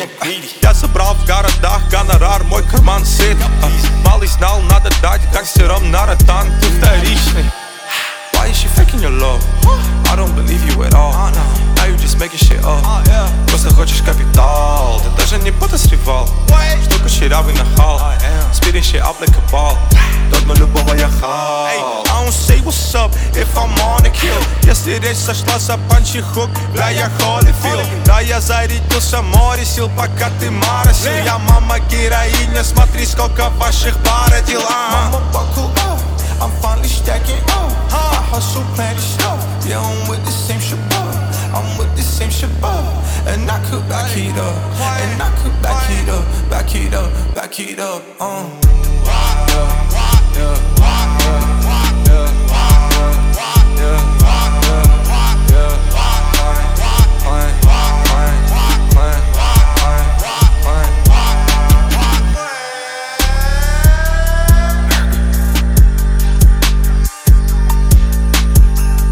Я собрал в городах гонорар, мой карман сыт. Малый знал, надо дать гангстерам на ротан. Ты вторичный. Why is she faking your love? I don't believe you at all. Now you just making shit up. Просто хочешь капитал. Ты даже не подозревал, что кучерявый нахал. Speeding shit up like a ball. Тот на любого я хал. I don't say what's up if I'm on the kill. Если речь сошла за панчи хук, бля, я Холлифилд. Да, я зарядился, море сил, пока ты моросил. Я мама героиня, смотри, сколько ваших породил. Мама, buckle up, I'm finally stacking up. I hustle plenty stuff. Yeah, I'm with the same shabab. I'm with the same shabab. And I could back it up. And I could back it up. Back it up, back it up. Yeah.